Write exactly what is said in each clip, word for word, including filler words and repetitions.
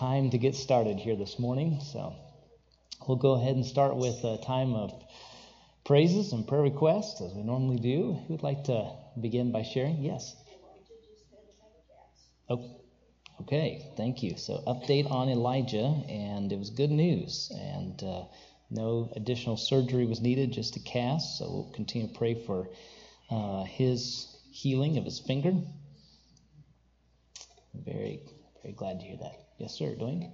time to get started here this morning. So we'll go ahead and start with a time of praises and prayer requests, as we normally do. Who would like to begin by sharing? Yes. Oh, okay, thank you. So update on Elijah, and it was good news. And uh, no additional surgery was needed, just a cast. So we'll continue to pray for uh, his healing of his finger. Very, very glad to hear that. Yes, sir, Dwayne?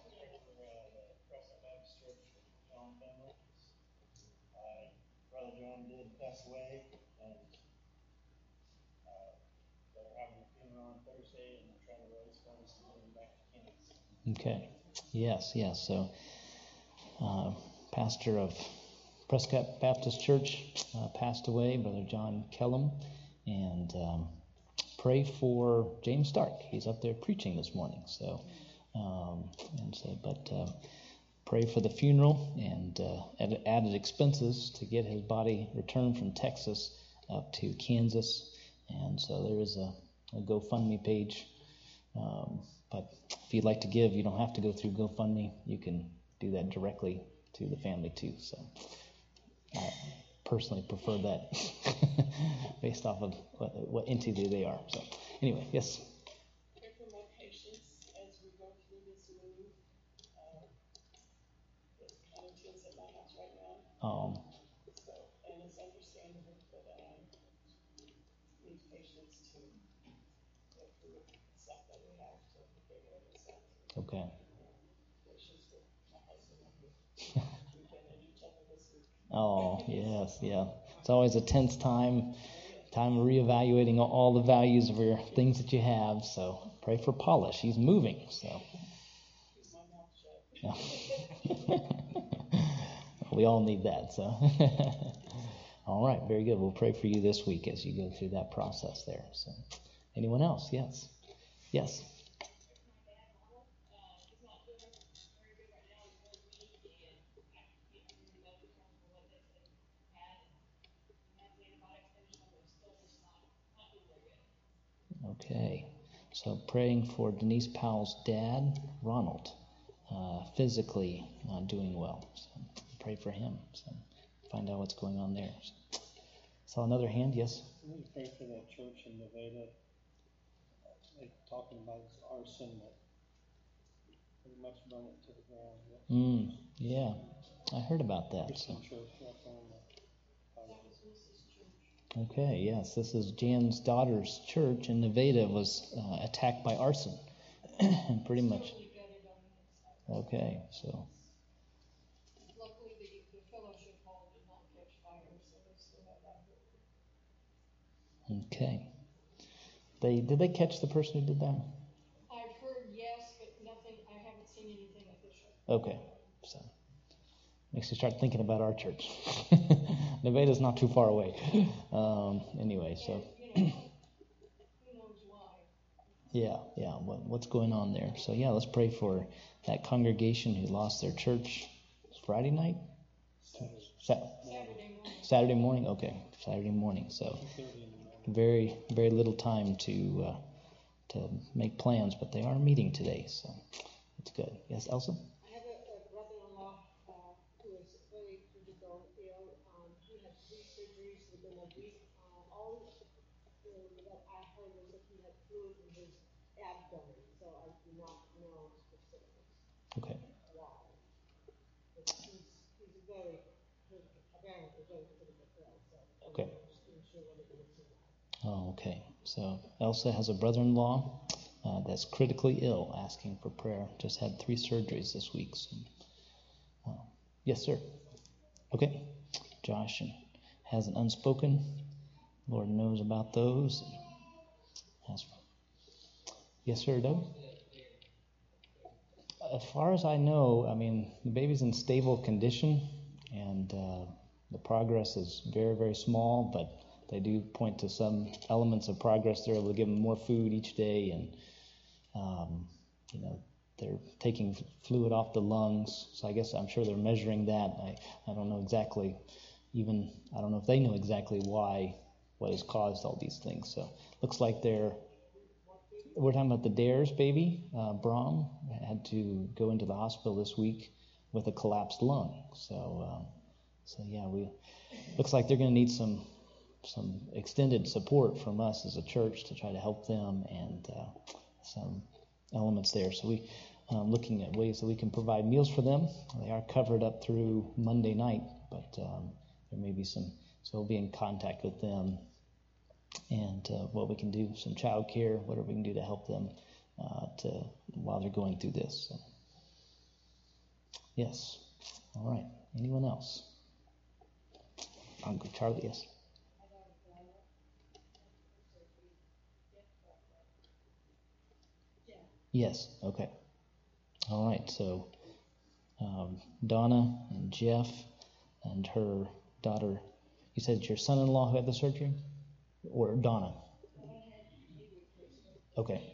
Brother John did pass away, and uh, they're having a funeral on Thursday, and they're trying to raise funds to get him back to Kansas. Okay. Yes, yes. So, uh, pastor of Prescott Baptist Church uh, passed away, Brother John Kellum, and um, pray for James Stark. He's up there preaching this morning. So, um, and so, but uh, pray for the funeral and uh, added, added expenses to get his body returned from Texas up to Kansas. And so there is a, a GoFundMe page. Um, but if you'd like to give, you don't have to go through GoFundMe. You can do that directly to the family too. So I personally prefer that based off of what, what entity they are. So anyway, yes. Pray for my patience as we go through this move. Uh, it's kind of tense at my house right now. Um, so, and it's understandable, but I need patience to go through stuff that we have to figure this out. Okay. Patience with my husband. We've been at each other this week. Oh, yes, yeah. It's always a tense time, time of reevaluating all the values of your things that you have. So pray for Paula. She's moving. So. Yeah. We all need that. So. All right, very good. We'll pray for you this week as you go through that process there. So, anyone else? Yes. Yes. Okay, so praying for Denise Powell's dad, Ronald, uh, physically not doing well. So pray for him. So find out what's going on there. So, saw another hand. Yes. We pray for that church in Nevada. They're talking about arson that pretty much burned it to the ground. Yeah. Mm, yeah, I heard about that. Christian So. church up on the Okay, yes, this is Jan's daughter's church in Nevada was uh, attacked by arson, and pretty much. Okay, so. Luckily, the, the fellowship hall did not catch fire, so they still have that. Okay. They did they catch the person who did that? I've heard yes, but nothing. I haven't seen anything official. Okay, so makes you start thinking about our church. Nevada's not too far away. Um, anyway, so. And, you know, who knows why? Yeah, yeah. What, what's going on there? So yeah, let's pray for that congregation who lost their church Friday night. Saturday. Sa- Saturday morning. Saturday morning. Okay, Saturday morning. So very, very little time to uh, to make plans, but they are meeting today, so it's good. Yes, Elsa. I have a, a brother-in-law uh, who is very critical ill. Um, he had three surgeries within a week. Uh, all uh, that I heard was that he had fluid in his abdomen, so I do not know specifically Okay. why. But he's, he's very, apparently very critical ill, so Okay. I'm just not sure what it is. Oh, okay. So Elsa has a brother-in-law uh, that's critically ill, asking for prayer. Just had three surgeries this week. So, uh, yes, sir. Okay. Josh has an unspoken. Lord knows about those. Has, yes, sir, Doug? As far as I know, I mean, the baby's in stable condition, and uh, the progress is very, very small, but they do point to some elements of progress. They're able to give them more food each day, and um, you know, they're taking fluid off the lungs. So I guess I'm sure they're measuring that. I, I don't know exactly, even I don't know if they know exactly why, what has caused all these things. So looks like they're we're talking about the Dares baby, uh, Brahm, had to go into the hospital this week with a collapsed lung. So, um, so yeah, we looks like they're going to need some some extended support from us as a church to try to help them, and uh, some elements there. So we um, looking at ways that we can provide meals for them. They are covered up through Monday night, but um, there may be some. So we'll be in contact with them, and uh, what we can do, some child care, whatever we can do to help them uh, to while they're going through this. So, yes. All right. Anyone else? I'll go, Charlie. Yes. Yes. Okay. All right. So um, Donna and Jeff and her daughter. You said it's your son-in-law who had the surgery, or Donna? Okay.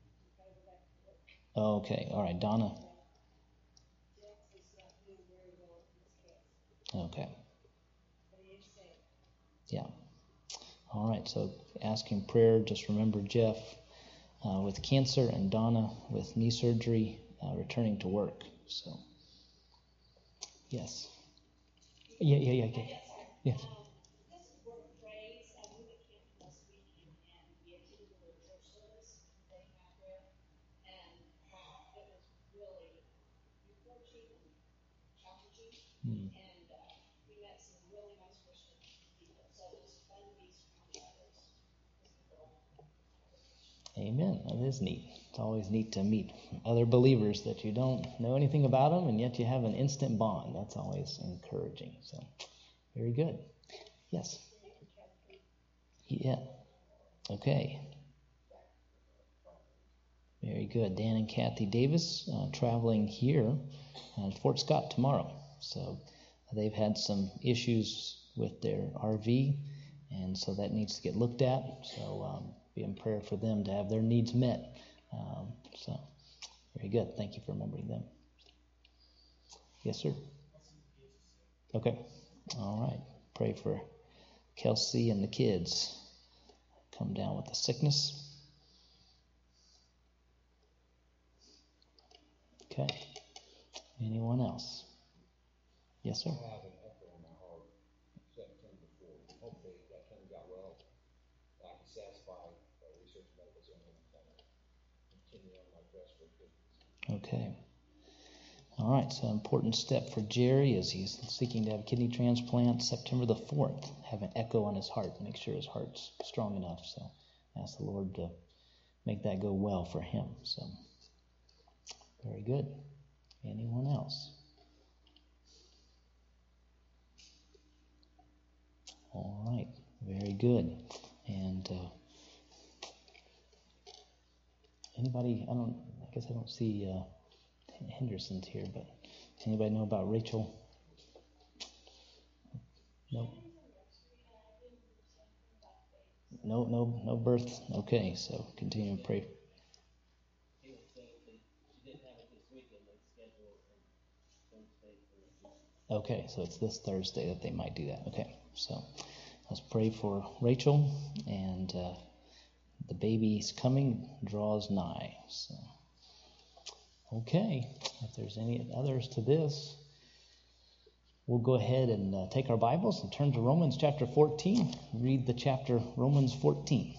Okay. All right. Donna. Okay. Yeah. All right. So asking prayer. Just remember Jeff uh, with cancer and Donna with knee surgery, uh, returning to work. So. Yes. Yeah. Yeah. Yeah. Yeah. Yes. Hmm. Amen. That is neat. It's always neat to meet other believers that you don't know anything about them, and yet you have an instant bond. That's always encouraging. So, very good. Yes. Yeah. Okay. Very good. Dan and Kathy Davis uh, traveling here uh, Fort Scott tomorrow. So they've had some issues with their R V, and so that needs to get looked at. So um, be in prayer for them to have their needs met. Um, so very good. Thank you for remembering them. Yes, sir. Okay. All right. Pray for Kelsey and the kids. Come down with the sickness. Okay. Anyone else? Yes, sir. I have an echo in my heart September fourth. Hopefully that time got well. I can satisfy uh, Research Medical Center and continue on my quest for goodness. Okay. All right. So, important step for Jerry is he's seeking to have kidney transplant September the fourth. Have an echo on his heart. Make sure his heart's strong enough. So, ask the Lord to make that go well for him. So, very good. Anyone else? All right, very good. And uh, anybody, I don't, I guess I don't see uh, Henderson's here, but anybody know about Rachel? No. No, no, no birth. Okay, so continue to pray. Okay, so it's this Thursday that they might do that. Okay, so let's pray for Rachel, and uh, the baby's coming draws nigh. So, okay, if there's any others to this, we'll go ahead and uh, take our Bibles and turn to Romans chapter fourteen. Read the chapter Romans fourteen.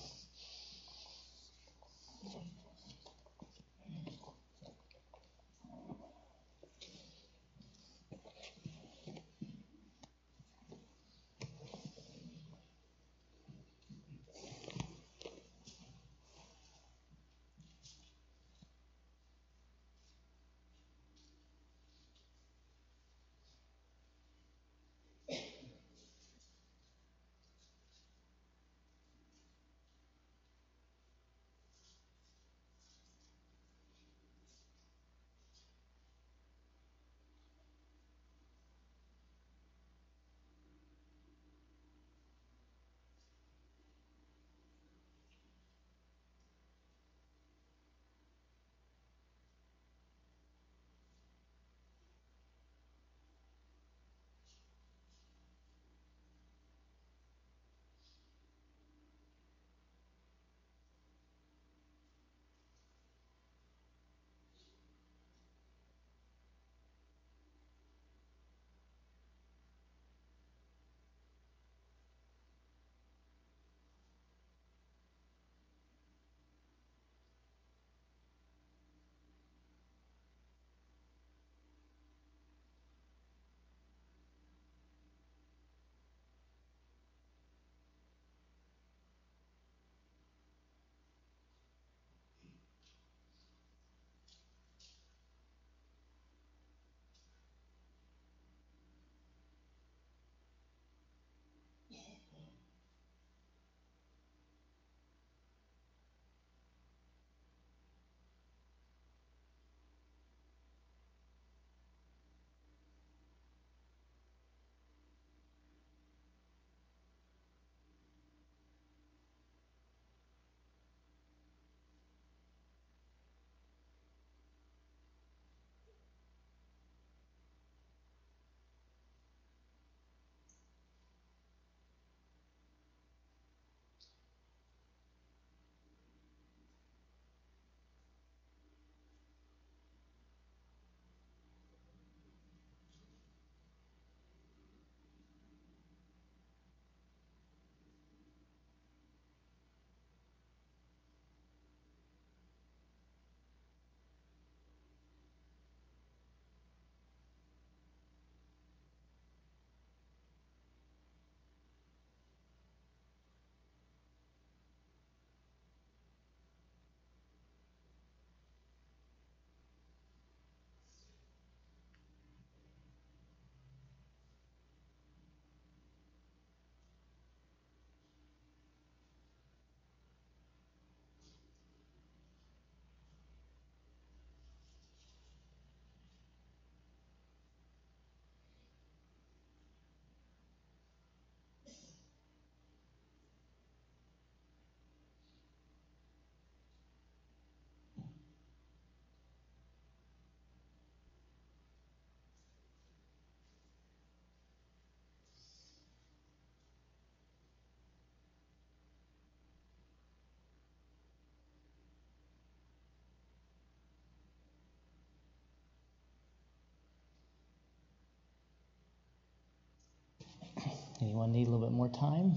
Anyone need a little bit more time?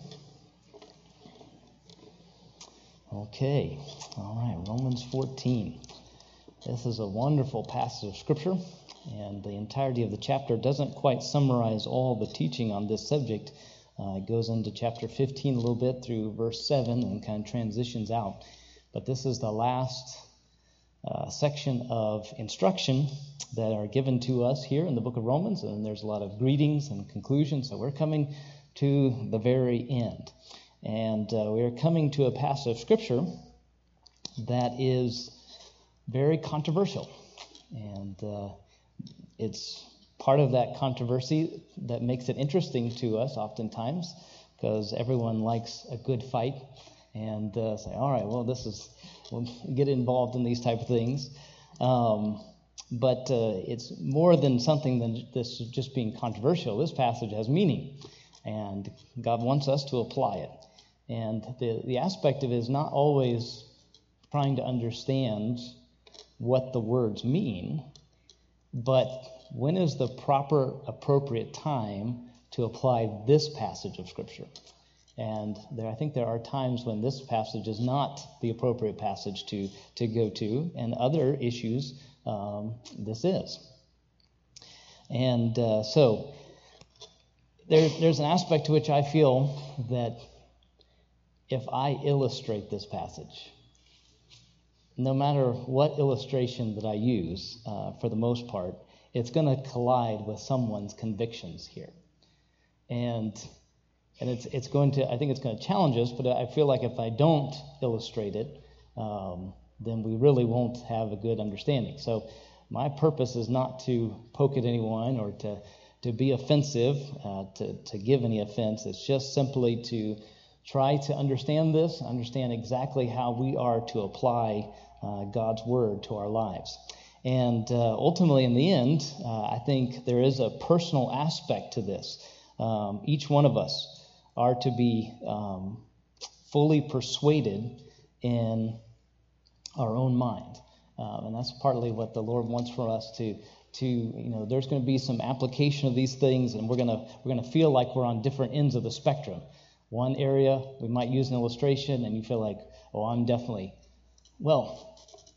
Okay. All right. Romans fourteen. This is a wonderful passage of Scripture, and the entirety of the chapter doesn't quite summarize all the teaching on this subject. Uh, it goes into chapter fifteen a little bit through verse seven and kind of transitions out. But this is the last uh, section of instruction that are given to us here in the book of Romans, and there's a lot of greetings and conclusions, so we're coming to the very end. And uh, we are coming to a passage of Scripture that is very controversial, and uh, it's part of that controversy that makes it interesting to us oftentimes, because everyone likes a good fight and uh, say, all right, well, this is, we'll get involved in these type of things. Um, but uh, it's more than something than this just being controversial. This passage has meaning, and God wants us to apply it. And the, the aspect of it is not always trying to understand what the words mean, but when is the proper, appropriate time to apply this passage of Scripture? And there, I think there are times when this passage is not the appropriate passage to, to go to, and other issues um, this is. And uh, so there, there's an aspect to which I feel that if I illustrate this passage, no matter what illustration that I use, uh, for the most part, it's going to collide with someone's convictions here. And and it's it's going to, I think it's going to challenge us, but I feel like if I don't illustrate it, um, then we really won't have a good understanding. So my purpose is not to poke at anyone or to, to be offensive, uh, to, to give any offense. It's just simply to try to understand this, understand exactly how we are to apply uh, God's Word to our lives. And uh, ultimately, in the end, uh, I think there is a personal aspect to this. Um, each one of us are to be um, fully persuaded in our own mind. Um, and that's partly what the Lord wants for us to, to you know, there's going to be some application of these things, and we're going to we're going to feel like we're on different ends of the spectrum. One area, we might use an illustration, and you feel like, oh, I'm definitely, well,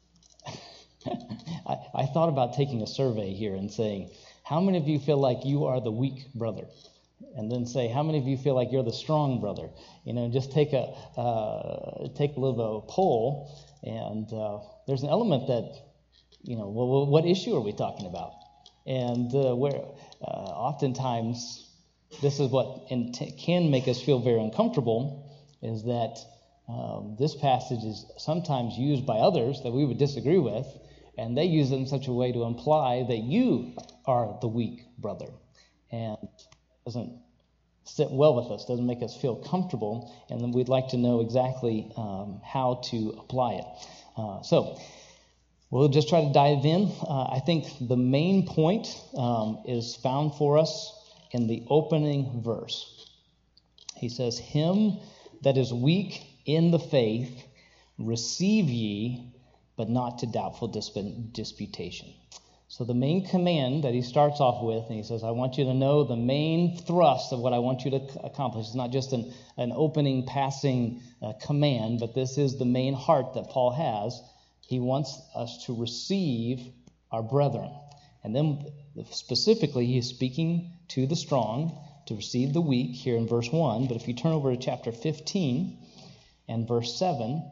I, I thought about taking a survey here and saying, how many of you feel like you are the weak brother? And then say, how many of you feel like you're the strong brother? You know, just take a uh, take a little bit of a poll, and uh, there's an element that, you know, well, what issue are we talking about? And uh, where uh, oftentimes this is what in t- can make us feel very uncomfortable, is that um, this passage is sometimes used by others that we would disagree with, and they use it in such a way to imply that you are the weak brother. And doesn't sit well with us, doesn't make us feel comfortable, and then we'd like to know exactly um, how to apply it. Uh, so we'll just try to dive in. Uh, I think the main point um, is found for us in the opening verse. He says, "Him that is weak in the faith receive ye, but not to doubtful disp- disputation." So the main command that he starts off with, and he says, I want you to know the main thrust of what I want you to accomplish. It's not just an, an opening, passing uh, command, but this is the main heart that Paul has. He wants us to receive our brethren. And then specifically, he is speaking to the strong, to receive the weak here in verse one. But if you turn over to chapter fifteen and verse seven,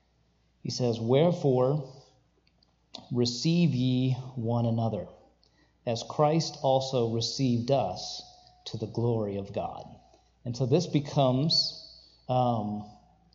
he says, "Wherefore receive ye one another, as Christ also received us to the glory of God." And so this becomes um,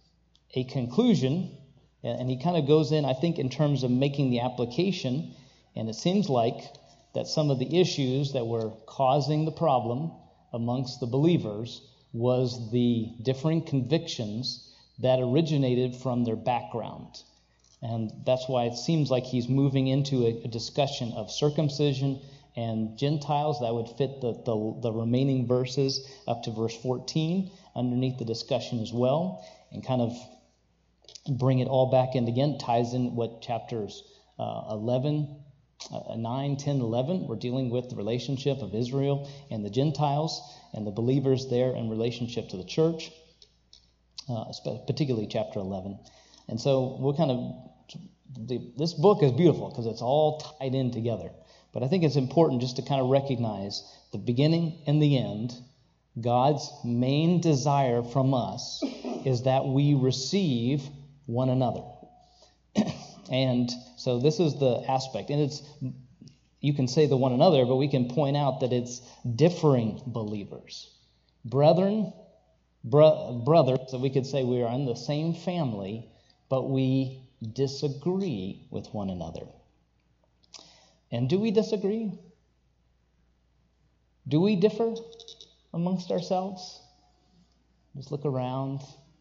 a conclusion, and he kind of goes in, I think, in terms of making the application, and it seems like that some of the issues that were causing the problem amongst the believers was the differing convictions that originated from their background. And that's why it seems like he's moving into a, a discussion of circumcision and Gentiles. That would fit the, the, the remaining verses up to verse fourteen underneath the discussion as well, and kind of bring it all back in again. Ties in what chapters uh, eleven uh, nine, ten, eleven, we're dealing with the relationship of Israel and the Gentiles and the believers there in relationship to the church, uh, particularly chapter eleven. And so we're kind of, the, this book is beautiful because it's all tied in together. But I think it's important just to kind of recognize the beginning and the end. God's main desire from us is that we receive one another. And so this is the aspect. And it's, you can say the one another, but we can point out that it's differing believers. Brethren, bro- brothers, so we could say we are in the same family, but we disagree with one another. And do we disagree? Do we differ amongst ourselves? Just look around.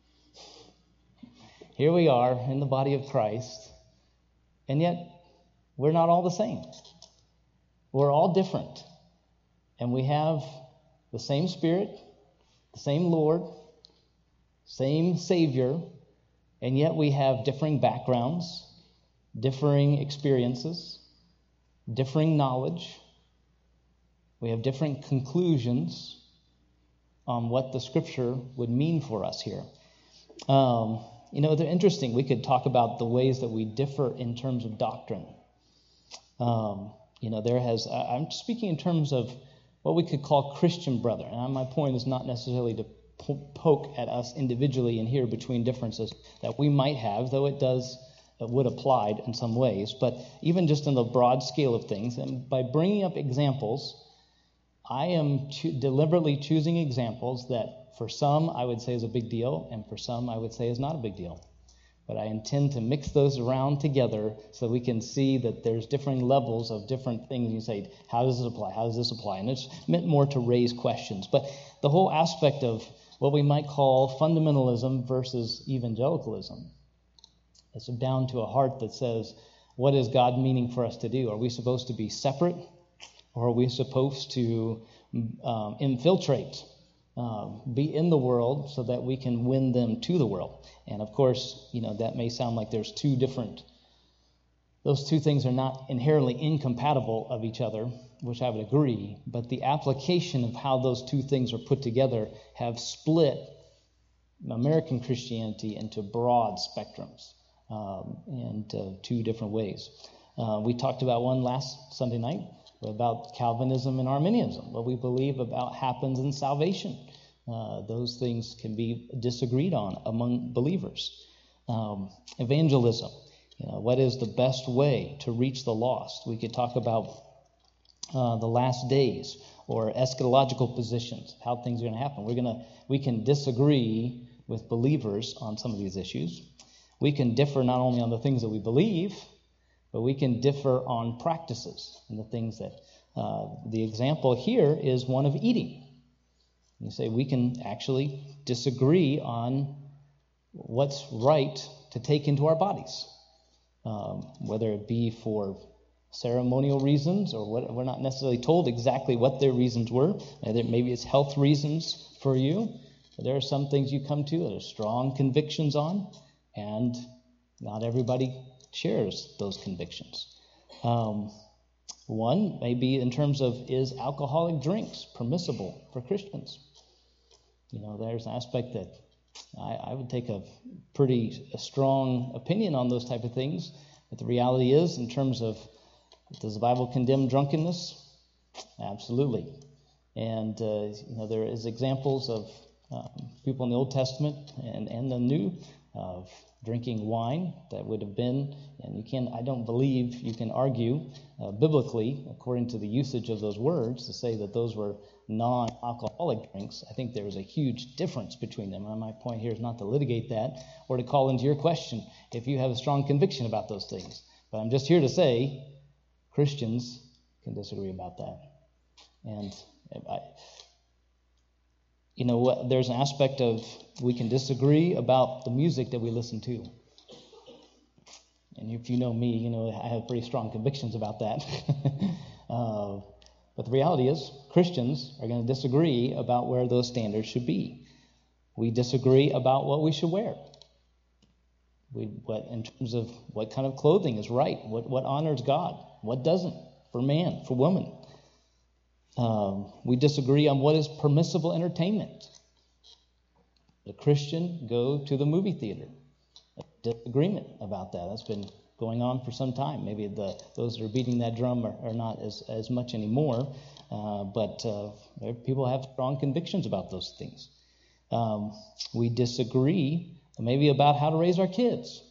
Here we are in the body of Christ, and yet we're not all the same. We're all different. And we have the same Spirit, the same Lord, same Savior, and yet we have differing backgrounds, differing experiences, differing knowledge. We have different conclusions on what the Scripture would mean for us here. Um, you know, they're interesting. We could talk about the ways that we differ in terms of doctrine. Um, you know, there has, I'm speaking in terms of what we could call Christian brethren. And my point is not necessarily to poke at us individually and here between differences that we might have, though it does, it would apply in some ways. But even just in the broad scale of things, and by bringing up examples, I am cho- deliberately choosing examples that for some I would say is a big deal, and for some I would say is not a big deal. But I intend to mix those around together so we can see that there's different levels of different things. You say, how does this apply? How does this apply? And it's meant more to raise questions. But the whole aspect of what we might call fundamentalism versus evangelicalism, it's down to a heart that says, what is God meaning for us to do? Are we supposed to be separate? Or are we supposed to um, infiltrate, um, be in the world so that we can win them to the world? And of course, you know, that may sound like there's two different, those two things are not inherently incompatible of each other, which I would agree, but the application of how those two things are put together have split American Christianity into broad spectrums um, and uh, two different ways. Uh, we talked about one last Sunday night about Calvinism and Arminianism, what we believe about happens in salvation. Uh, those things can be disagreed on among believers. Um, evangelism, you know, what is the best way to reach the lost? We could talk about uh, the last days or eschatological positions, how things are going to happen. We're gonna, we can disagree with believers on some of these issues. We can differ not only on the things that we believe, but we can differ on practices and the things that, uh, the example here is one of eating. You say we can actually disagree on what's right to take into our bodies, um, whether it be for ceremonial reasons or what, we're not necessarily told exactly what their reasons were. Maybe it's health reasons for you. But there are some things you come to that are strong convictions on, and not everybody shares those convictions. Um, one may be in terms of, is alcoholic drinks permissible for Christians? You know, there's an aspect that I, I would take a pretty a strong opinion on those type of things. But the reality is, in terms of, does the Bible condemn drunkenness? Absolutely. And, uh, you know, there is examples of um, people in the Old Testament and, and the New of drinking wine that would have been, and you can, I don't believe you can argue uh, biblically, according to the usage of those words, to say that those were non-alcoholic drinks. I think there is a huge difference between them. And my point here is not to litigate that or to call into your question if you have a strong conviction about those things. But I'm just here to say Christians can disagree about that. And I, you know what, there's an aspect of we can disagree about the music that we listen to. And if you know me, you know I have pretty strong convictions about that. uh, but the reality is, Christians are going to disagree about where those standards should be. We disagree about what we should wear. We, what in terms of what kind of clothing is right, what what honors God, what doesn't, for man, for woman. Um, we disagree on what is permissible entertainment. The Christian go to the movie theater. A disagreement about that. That's been going on for some time. Maybe the those that are beating that drum are, are not as, as much anymore, uh, but uh, people have strong convictions about those things. Um, we disagree maybe about how to raise our kids.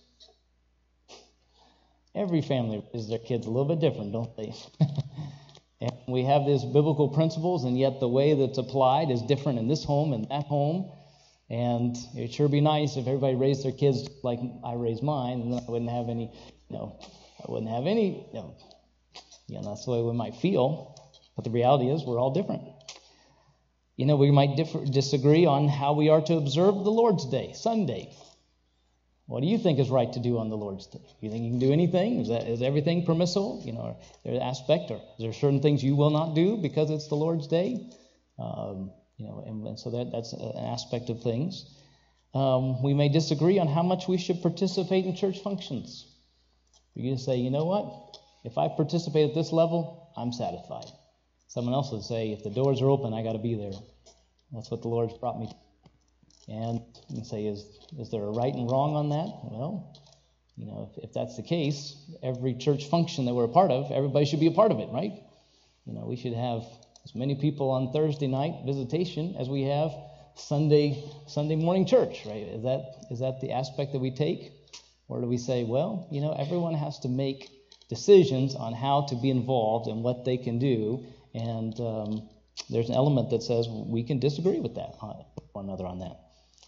Every family raises their kids a little bit different, don't they? And we have these biblical principles, and yet the way that's applied is different in this home and that home. And it'd sure be nice if everybody raised their kids like I raised mine, and then I wouldn't have any, you know, I wouldn't have any, you know, you know, that's the way we might feel. But the reality is we're all different. You know, we might differ, disagree on how we are to observe the Lord's Day, Sunday. What do you think is right to do on the Lord's Day? You think you can do anything? Is that is everything permissible? You know, there's aspect, or is there certain things you will not do because it's the Lord's Day? Um, you know, and, and so that that's an aspect of things. Um, we may disagree on how much we should participate in church functions. You can say, you know what? If I participate at this level, I'm satisfied. Someone else would say, if the doors are open, I got to be there. That's what the Lord's brought me to. And you can say, is is there a right and wrong on that? Well, you know, if, if that's the case, every church function that we're a part of, everybody should be a part of it, right? You know, we should have as many people on Thursday night visitation as we have Sunday Sunday morning church, right? Is that is that the aspect that we take? Or do we say, well, you know, everyone has to make decisions on how to be involved and what they can do, and um, there's an element that says we can disagree with that, uh, one another on that.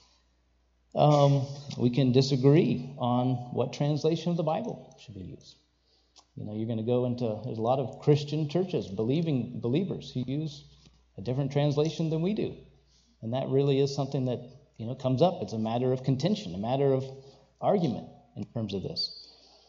Um, we can disagree on what translation of the Bible should be used. You know, you're going to go into, there's a lot of Christian churches, believing believers who use a different translation than we do. And that really is something that, you know, comes up. It's a matter of contention, a matter of argument in terms of this.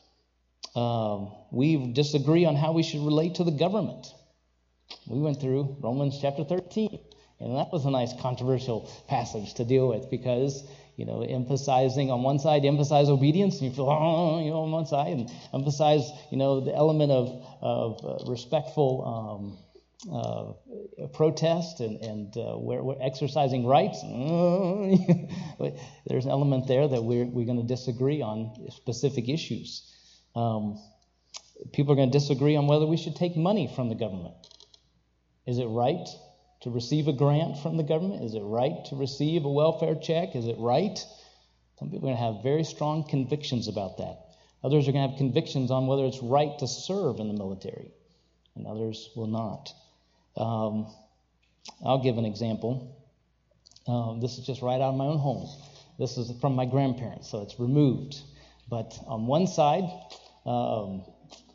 Um, we disagree on how we should relate to the government. We went through Romans chapter thirteen, and that was a nice controversial passage to deal with because, you know, emphasizing on one side, emphasize obedience, and you feel, oh, you know, on one side, and emphasize, you know, the element of of uh, respectful um, uh, protest and and uh, we're, we're exercising rights. There's an element there that we're we're going to disagree on specific issues. Um, people are going to disagree on whether we should take money from the government. Is it right to receive a grant from the government? Is it right to receive a welfare check? Is it right? Some people are going to have very strong convictions about that. Others are going to have convictions on whether it's right to serve in the military, and others will not. Um, I'll give an example. Um, this is just right out of my own home. This is from my grandparents, so it's removed. But on one side, um,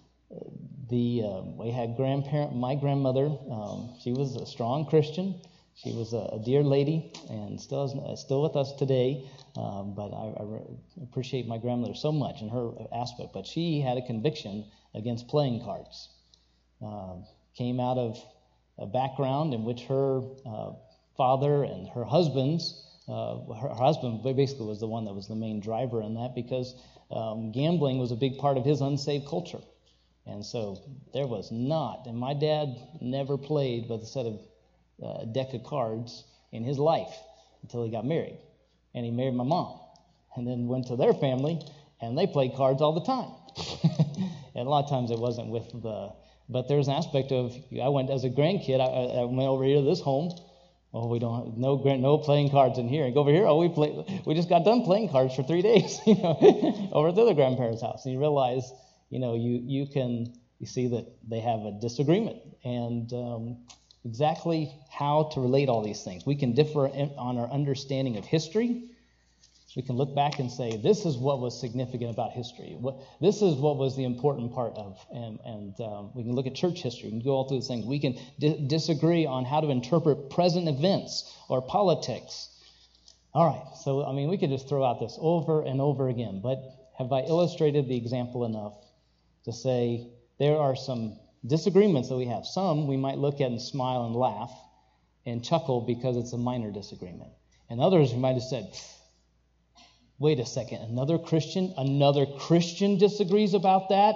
the uh, we had grandparent, my grandmother. Um, she was a strong Christian. She was a, a dear lady, and still is, uh, still with us today. Um, but I, I re- appreciate my grandmother so much in her aspect. But she had a conviction against playing cards. Um, came out of a background in which her uh, father and her husband's uh, her, her husband basically was the one that was the main driver in that because um, gambling was a big part of his unsaved culture. And so there was not, and my dad never played with a set of uh, deck of cards in his life until he got married. And he married my mom. And then went to their family, and they played cards all the time. And a lot of times it wasn't with the, but there's an aspect of, I went as a grandkid, I, I went over here to this home. Oh, we don't, no grand, no playing cards in here. And go over here, oh, we play, we just got done playing cards for three days, you know, over at the other grandparents' house. And you realize, you know, you, you can, you see that they have a disagreement and um, exactly how to relate all these things. We can differ in, on our understanding of history. We can look back and say, this is what was significant about history. What, this is what was the important part of, and, and um, we can look at church history. We can go all through these things. We can di- disagree on how to interpret present events or politics. All right, so, I mean, we could just throw out this over and over again, but have I illustrated the example enough to say there are some disagreements that we have? Some we might look at and smile and laugh and chuckle because it's a minor disagreement. And others we might have said, wait a second, another Christian, another Christian disagrees about that?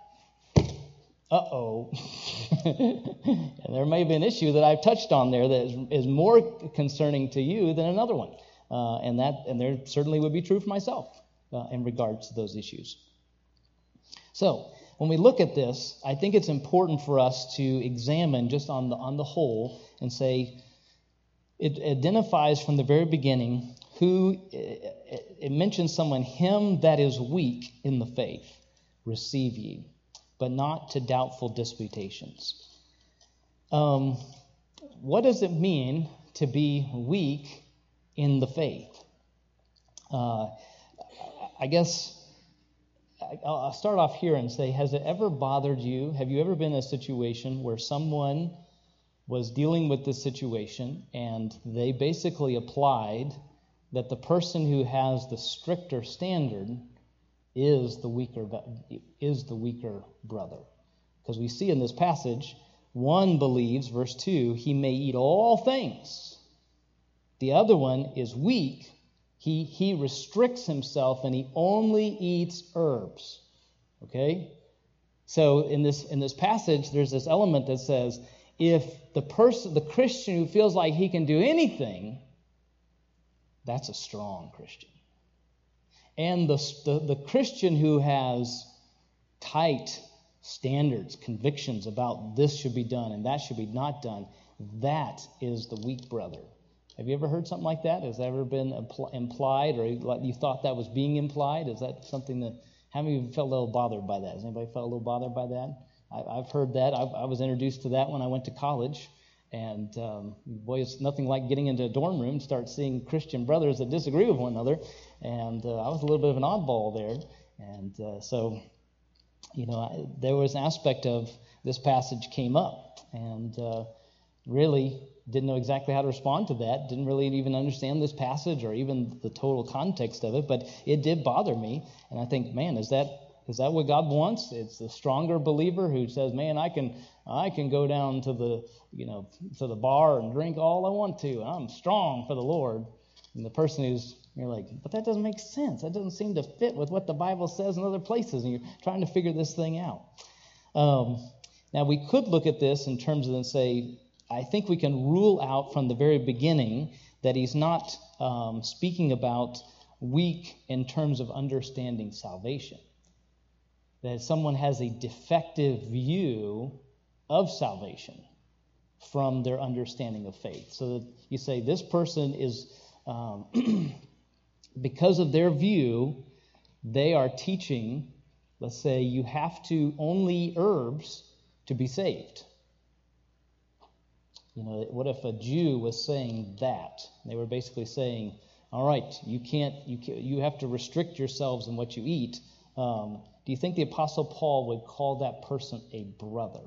Uh-oh. And there may be an issue that I've touched on there that is, is more concerning to you than another one. Uh, and that, and there certainly would be true for myself uh, in regards to those issues. So, when we look at this, I think it's important for us to examine just on the on the whole and say, it identifies from the very beginning who, it, it mentions someone, him that is weak in the faith, receive ye, but not to doubtful disputations. Um, what does it mean to be weak in the faith? Uh, I guess I'll start off here and say, has it ever bothered you? Have you ever been in a situation where someone was dealing with this situation and they basically applied that the person who has the stricter standard is the weaker is the weaker brother? Because we see in this passage, one believes, verse two, he may eat all things. The other one is weak. He he restricts himself and he only eats herbs. Okay? So in this in this passage, there's this element that says, if the person, the Christian who feels like he can do anything, that's a strong Christian. And the, the, the Christian who has tight standards, convictions about this should be done and that should be not done, that is the weak brother. Have you ever heard something like that? Has that ever been impl- implied, or you thought that was being implied? Is that something that, how many of you felt a little bothered by that? Has anybody felt a little bothered by that? I, I've heard that. I've, I was introduced to that when I went to college. And um, boy, it's nothing like getting into a dorm room, start seeing Christian brothers that disagree with one another. And uh, I was a little bit of an oddball there. And uh, so, you know, I, there was an aspect of this passage came up. And uh, really didn't know exactly how to respond to that. Didn't really even understand this passage or even the total context of it. But it did bother me. And I think, man, is that is that what God wants? It's the stronger believer who says, man, I can I can go down to the, you know, to the bar and drink all I want to. I'm strong for the Lord. And the person who's, you're like, but that doesn't make sense. That doesn't seem to fit with what the Bible says in other places. And you're trying to figure this thing out. Um, now, we could look at this in terms of and say, I think we can rule out from the very beginning that he's not um, speaking about weak in terms of understanding salvation. That someone has a defective view of salvation from their understanding of faith. So that you say this person is, um, because of their view, they are teaching, let's say, you have to only eat herbs to be saved. You know, what if a Jew was saying that? They were basically saying, all right, you can't, you can't, you have to restrict yourselves in what you eat. Um, do you think the Apostle Paul would call that person a brother?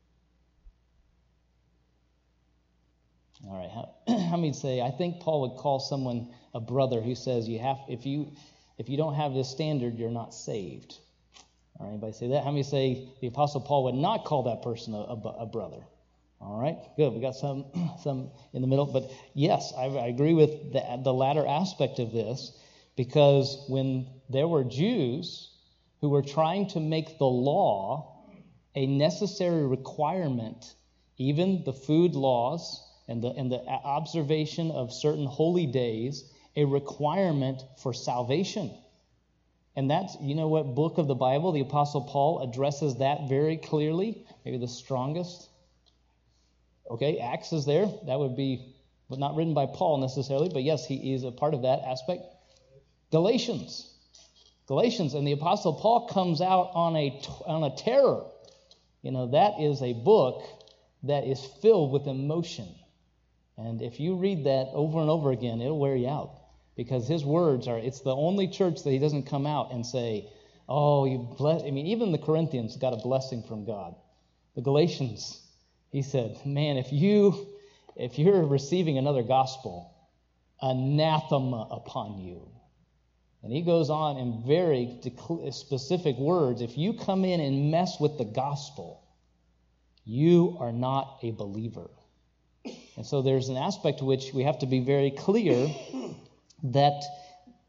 All right, how, how many say, I think Paul would call someone a brother who says, you have, if you if you don't have this standard, you're not saved. All right, anybody say that? How many say the Apostle Paul would not call that person a, a, a brother? All right, good. We got some some in the middle. But yes, I, I agree with the, the latter aspect of this, because when there were Jews who were trying to make the law a necessary requirement, even the food laws and the, and the observation of certain holy days, a requirement for salvation. And that's, you know what book of the Bible the Apostle Paul addresses that very clearly? Maybe the strongest. Okay, Acts is there. That would be, but not written by Paul necessarily, but yes, he is a part of that aspect. Galatians. Galatians, and the Apostle Paul comes out on a on a terror. You know, that is a book that is filled with emotion. And if you read that over and over again, it'll wear you out. Because his words are, it's the only church that he doesn't come out and say, oh, you bless. I mean, even the Corinthians got a blessing from God. The Galatians, he said, man, if you if you're receiving another gospel, anathema upon you. And he goes on in very specific words. If you come in and mess with the gospel, you are not a believer. And so there's an aspect to which we have to be very clear that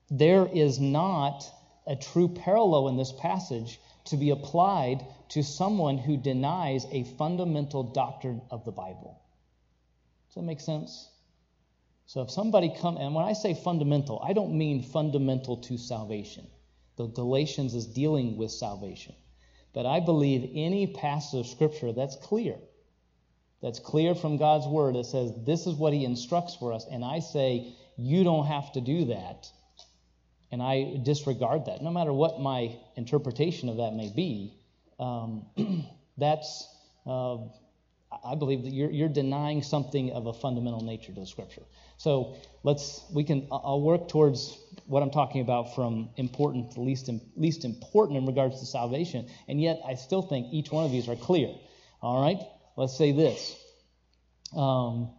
there is not a true parallel in this passage to be applied to someone who denies a fundamental doctrine of the Bible. Does that make sense? So if somebody come, and when I say fundamental, I don't mean fundamental to salvation. The Galatians is dealing with salvation. But I believe any passage of Scripture that's clear, that's clear from God's Word, that says this is what He instructs for us, and I say you don't have to do that, and I disregard that, no matter what my interpretation of that may be, um, that's, uh, I believe that you're, you're denying something of a fundamental nature to the Scripture. So let's, we can, I'll work towards what I'm talking about from important to least, least important in regards to salvation, and yet I still think each one of these are clear. All right? Let's say this. Um,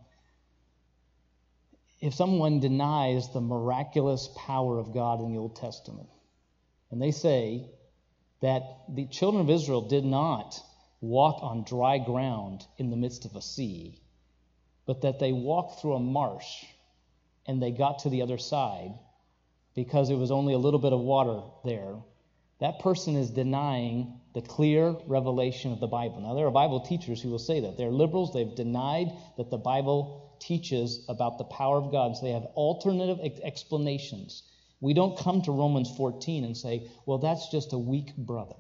if someone denies the miraculous power of God in the Old Testament, and they say that the children of Israel did not walk on dry ground in the midst of a sea, but that they walked through a marsh and they got to the other side because it was only a little bit of water there, that person is denying the clear revelation of the Bible. Now, there are Bible teachers who will say that. They're liberals. They've denied that the Bible teaches about the power of God. So they have alternative ex- explanations. We don't come to Romans fourteen and say, well, that's just a weak brother.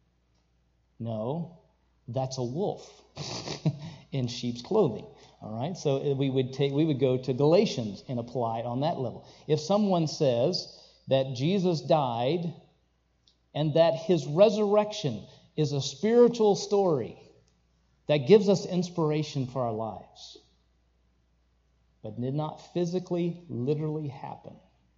No, that's a wolf in sheep's clothing. All right, so we would take, we would go to Galatians and apply it on that level. If someone says that Jesus died and that his resurrection is a spiritual story that gives us inspiration for our lives, but did not physically, literally happen,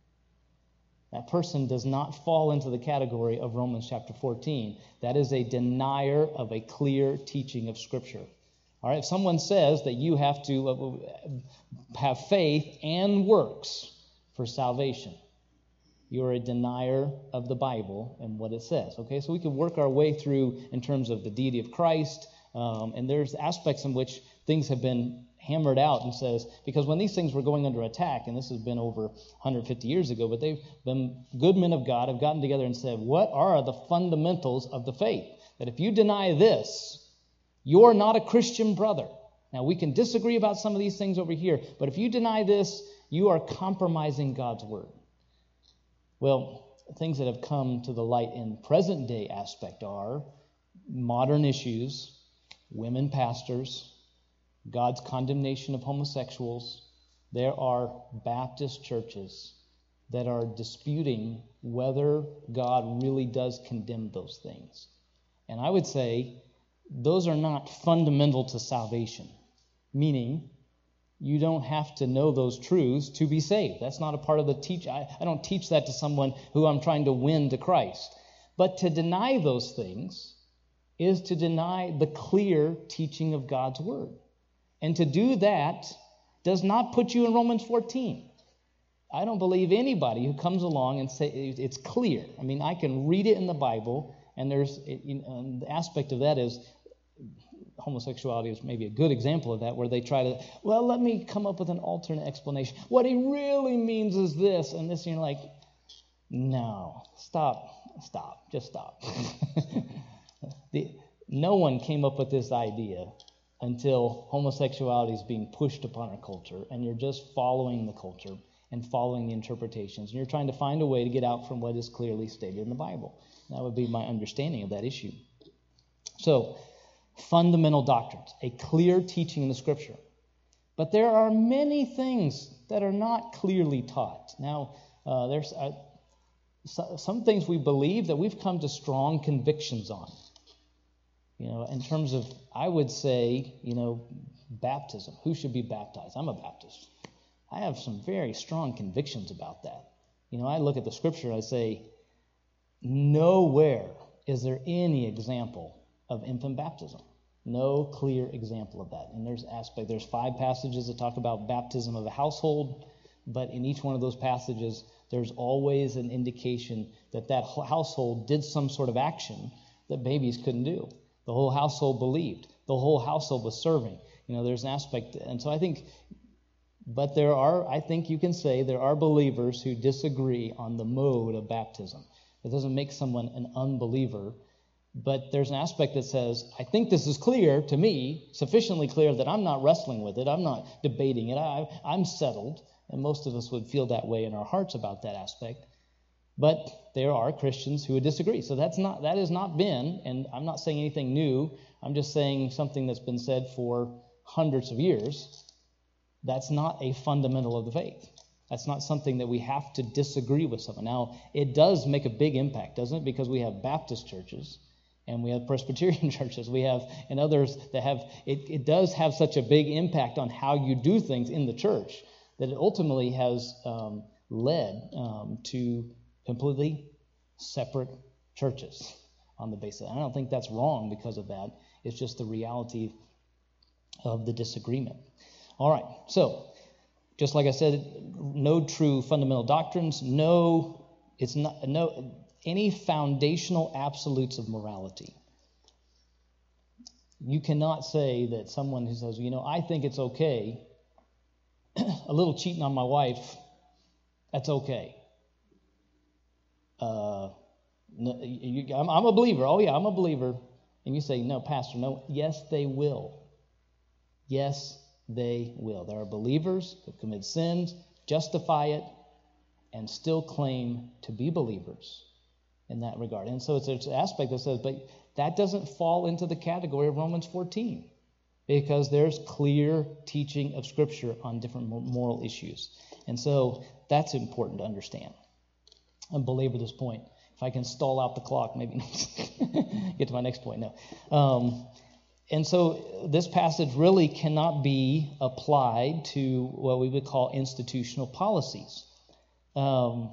that person does not fall into the category of Romans chapter fourteen. That is a denier of a clear teaching of Scripture. All right, if someone says that you have to have faith and works for salvation, you're a denier of the Bible and what it says. Okay, so we can work our way through in terms of the deity of Christ, um, and there's aspects in which things have been hammered out and says, because when these things were going under attack, and this has been over one hundred fifty years ago, but they've been good men of God have gotten together and said, what are the fundamentals of the faith? That if you deny this, you're not a Christian brother. Now, we can disagree about some of these things over here, but if you deny this, you are compromising God's Word. Well, things that have come to the light in present day aspect are modern issues, women pastors, God's condemnation of homosexuals. There are Baptist churches that are disputing whether God really does condemn those things. And I would say those are not fundamental to salvation, meaning you don't have to know those truths to be saved. That's not a part of the teach. I, I don't teach that to someone who I'm trying to win to Christ. But to deny those things is to deny the clear teaching of God's Word. And to do that does not put you in Romans fourteen. I don't believe anybody who comes along and say it's clear. I mean, I can read it in the Bible, and there's you know, the aspect of that is homosexuality is maybe a good example of that, where they try to, well, let me come up with an alternate explanation. What he really means is this, and this, and you're like, no, stop, stop, just stop. the, no one came up with this idea until homosexuality is being pushed upon our culture, and you're just following the culture and following the interpretations, and you're trying to find a way to get out from what is clearly stated in the Bible. That would be my understanding of that issue. So, fundamental doctrines, a clear teaching in the Scripture. But there are many things that are not clearly taught. Now, uh, there's uh, so, some things we believe that we've come to strong convictions on. You know, in terms of, I would say, you know, baptism. Who should be baptized? I'm a Baptist. I have some very strong convictions about that. You know, I look at the Scripture and I say, nowhere is there any example of infant baptism. No clear example of that. And there's aspect, there's five passages that talk about baptism of a household, but in each one of those passages, there's always an indication that that household did some sort of action that babies couldn't do. The whole household believed. The whole household was serving. You know, there's an aspect, and so I think But there are, I think you can say, there are believers who disagree on the mode of baptism. It doesn't make someone an unbeliever, but there's an aspect that says, I think this is clear to me, sufficiently clear that I'm not wrestling with it, I'm not debating it, I, I'm settled, and most of us would feel that way in our hearts about that aspect. But there are Christians who would disagree. So that's not that has not been, and I'm not saying anything new, I'm just saying something that's been said for hundreds of years. That's not a fundamental of the faith. That's not something that we have to disagree with someone. Now, it does make a big impact, doesn't it? Because we have Baptist churches and we have Presbyterian churches. We have, and others that have, it, it does have such a big impact on how you do things in the church that it ultimately has um, led um, to completely separate churches on the basis. I don't think that's wrong because of that. It's just the reality of the disagreement. All right, so just like I said, no true fundamental doctrines, no, it's not no any foundational absolutes of morality. You cannot say that someone who says, you know, I think it's okay, a little cheating on my wife, that's okay. Uh, no, you, I'm, I'm a believer. Oh yeah, I'm a believer, and you say, no, Pastor, no. Yes, they will. Yes. They will. There are believers who commit sins, justify it, and still claim to be believers in that regard. And so it's an aspect that says, but that doesn't fall into the category of Romans fourteen, because there's clear teaching of Scripture on different moral issues. And so that's important to understand. And belabor this point. If I can stall out the clock, maybe get to my next point. No. Um, And so this passage really cannot be applied to what we would call institutional policies. Um,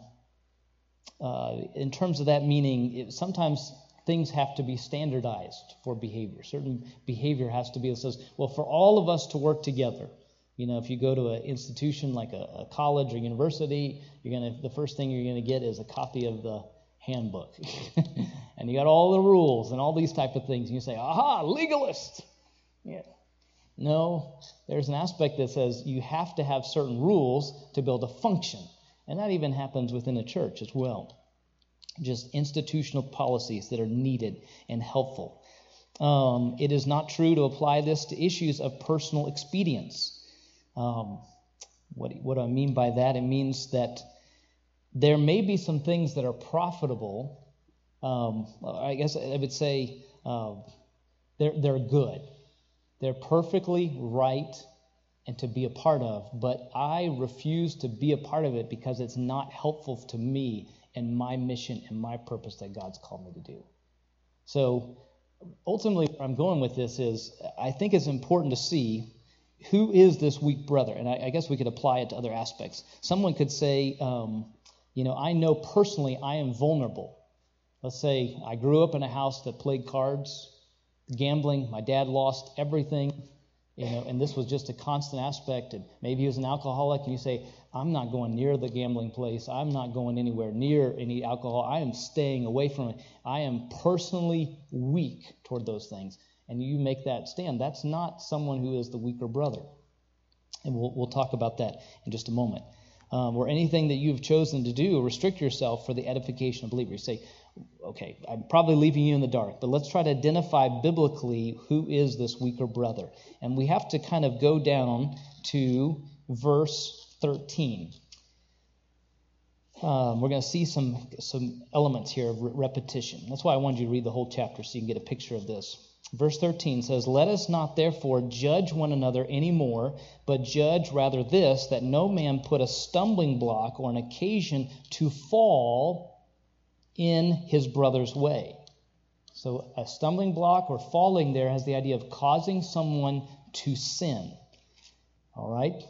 uh, in terms of that meaning, it, sometimes things have to be standardized for behavior. Certain behavior has to be, it says, well, for all of us to work together. You know, if you go to an institution like a, a college or university, you're gonna the first thing you're going to get is a copy of the handbook. And you got all the rules and all these type of things. And you say, aha, legalist. Yeah. No, there's an aspect that says you have to have certain rules to be able to function. And that even happens within a church as well. Just institutional policies that are needed and helpful. Um, it is not true to apply this to issues of personal expedience. Um, what, what do I mean by that? It means that there may be some things that are profitable. Um, I guess I would say uh, they're they're good. They're perfectly right and to be a part of, but I refuse to be a part of it because it's not helpful to me and my mission and my purpose that God's called me to do. So ultimately where I'm going with this is I think it's important to see who is this weak brother, and I, I guess we could apply it to other aspects. Someone could say, um, you know, I know personally I am vulnerable. Let's say I grew up in a house that played cards, gambling. My dad lost everything, you know, and this was just a constant aspect. And maybe he was an alcoholic, and you say, I'm not going near the gambling place. I'm not going anywhere near any alcohol. I am staying away from it. I am personally weak toward those things. And you make that stand. That's not someone who is the weaker brother. And we'll we'll talk about that in just a moment. Um, or anything that you've chosen to do, restrict yourself for the edification of believers. You say, okay, I'm probably leaving you in the dark, but let's try to identify biblically who is this weaker brother. And we have to kind of go down to verse thirteen. Um, we're going to see some, some elements here of repetition. That's why I wanted you to read the whole chapter so you can get a picture of this. Verse thirteen says, let us not therefore judge one another anymore, but judge rather this, that no man put a stumbling block or an occasion to fall in his brother's way. So a stumbling block or falling there has the idea of causing someone to sin. All right?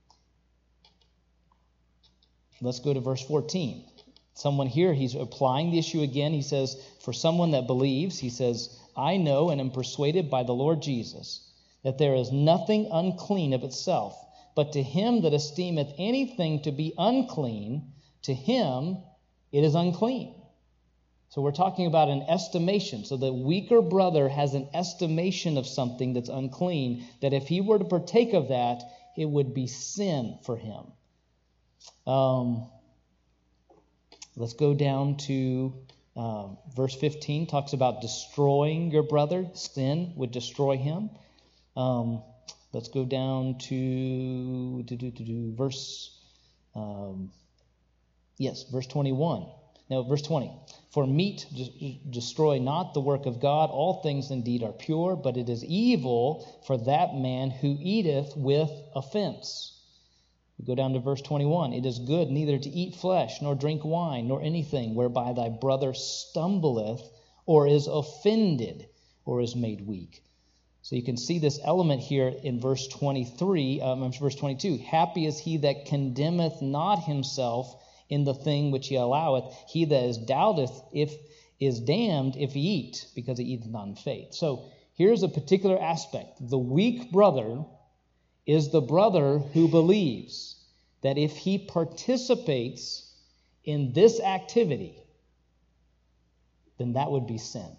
Let's go to verse fourteen. Someone here, he's applying the issue again. He says, for someone that believes, he says, I know and am persuaded by the Lord Jesus that there is nothing unclean of itself, but to him that esteemeth anything to be unclean, to him it is unclean. So we're talking about an estimation. So the weaker brother has an estimation of something that's unclean, that if he were to partake of that, it would be sin for him. Um, let's go down to um, verse fifteen. Talks about destroying your brother. Sin would destroy him. Um, let's go down to, to, to, to, to verse, um, yes, verse twenty-one. No, verse twenty. For meat destroy not the work of God. All things indeed are pure, but it is evil for that man who eateth with offense. We go down to verse twenty-one. It is good neither to eat flesh, nor drink wine, nor anything whereby thy brother stumbleth, or is offended, or is made weak. So you can see this element here in verse twenty-three, um, verse twenty-two. Happy is he that condemneth not himself in the thing which he alloweth. He that is doubteth if is damned if he eat, because he eateth not in faith. So here's a particular aspect. The weak brother is the brother who believes that if he participates in this activity, then that would be sin.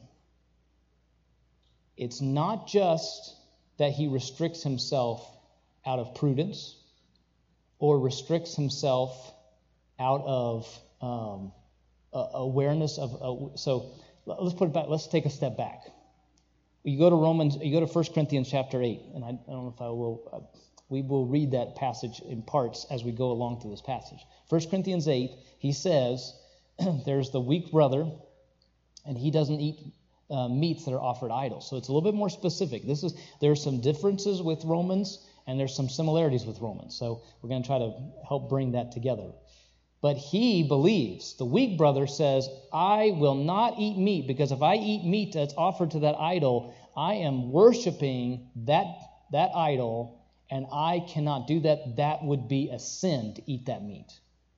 It's not just that he restricts himself out of prudence or restricts himself out of um, uh, awareness of. Uh, so let's put it back. Let's take a step back. You go to Romans. You go to First Corinthians chapter eight, and I, I don't know if I will. Uh, we will read that passage in parts as we go along through this passage. First Corinthians eight. He says, "There's the weak brother, and he doesn't eat uh, meats that are offered idols." So it's a little bit more specific. This is there are some differences with Romans, and there's some similarities with Romans. So we're going to try to help bring that together. But he believes, the weak brother says, I will not eat meat, because if I eat meat that's offered to that idol, I am worshiping that, that idol, and I cannot do that. That would be a sin to eat that meat.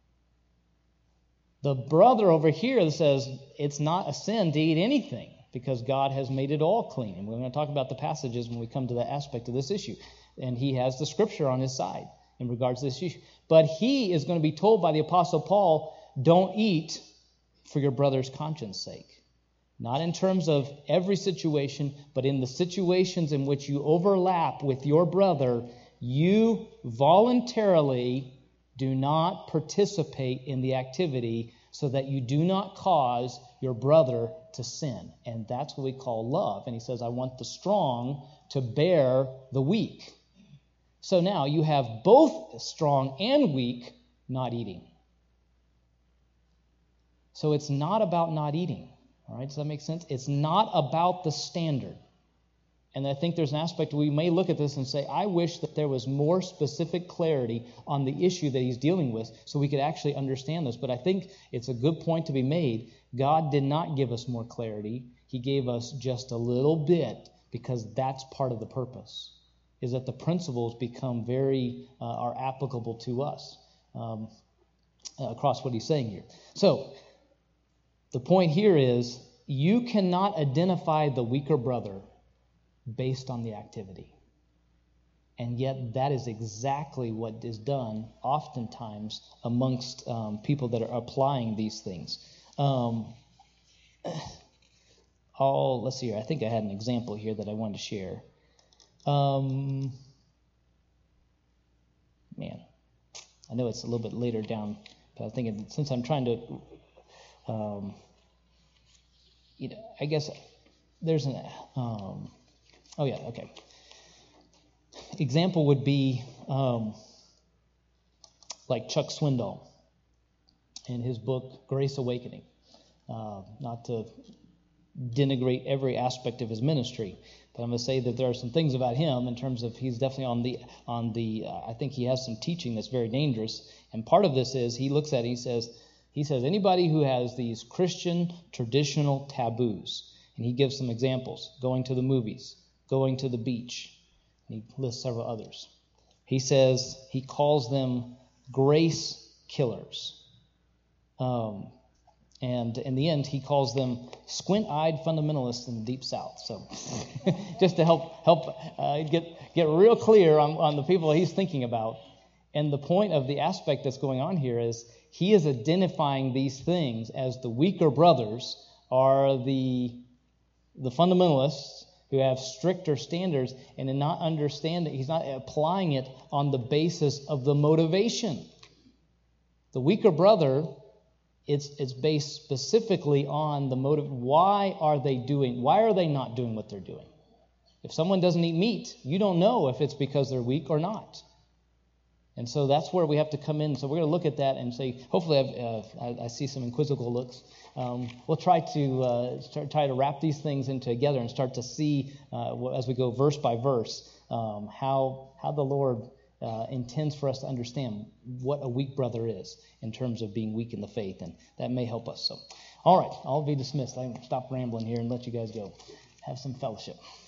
The brother over here says it's not a sin to eat anything, because God has made it all clean. And we're going to talk about the passages when we come to that aspect of this issue. And he has the scripture on his side in regards to this issue. But he is going to be told by the Apostle Paul, don't eat for your brother's conscience sake. Not in terms of every situation, but in the situations in which you overlap with your brother, you voluntarily do not participate in the activity so that you do not cause your brother to sin. And that's what we call love. And he says, I want the strong to bear the weak. So now you have both strong and weak not eating. So it's not about not eating. All right, does that make sense? It's not about the standard. And I think there's an aspect we may look at this and say, I wish that there was more specific clarity on the issue that he's dealing with so we could actually understand this. But I think it's a good point to be made. God did not give us more clarity. He gave us just a little bit, because that's part of the purpose, is that the principles become very, uh, are applicable to us um, across what he's saying here. So the point here is you cannot identify the weaker brother based on the activity. And yet that is exactly what is done oftentimes amongst um, people that are applying these things. Um, oh, let's see here. I think I had an example here that I wanted to share. Um, man, I know it's a little bit later down, but I think since I'm trying to, um, you know, I guess there's an, um, oh yeah, okay. Example would be um, like Chuck Swindoll in his book, Grace Awakening. Uh, not to denigrate every aspect of his ministry, but I'm going to say that there are some things about him in terms of he's definitely on the, on the. Uh, I think he has some teaching that's very dangerous. And part of this is he looks at it, he says, he says anybody who has these Christian traditional taboos, and he gives some examples: going to the movies, going to the beach, and he lists several others. He says he calls them grace killers. Um, And in the end, he calls them squint-eyed fundamentalists in the Deep South. So just to help help uh, get get real clear on, on the people he's thinking about. And the point of the aspect that's going on here is he is identifying these things as the weaker brothers are the the fundamentalists who have stricter standards and in not understanding, he's not applying it on the basis of the motivation. The weaker brother, it's it's based specifically on the motive. Why are they doing, why are they not doing what they're doing? If someone doesn't eat meat, you don't know if it's because they're weak or not. And so that's where we have to come in. So we're going to look at that and say, hopefully I've, uh, I, I see some inquisitive looks. Um, we'll try to uh, start, try to wrap these things in together and start to see, uh, as we go verse by verse, um, how how the Lord uh, intends for us to understand what a weak brother is in terms of being weak in the faith. And that may help us. So, all right, I'll be dismissed. I can stop rambling here and let you guys go. Have some fellowship.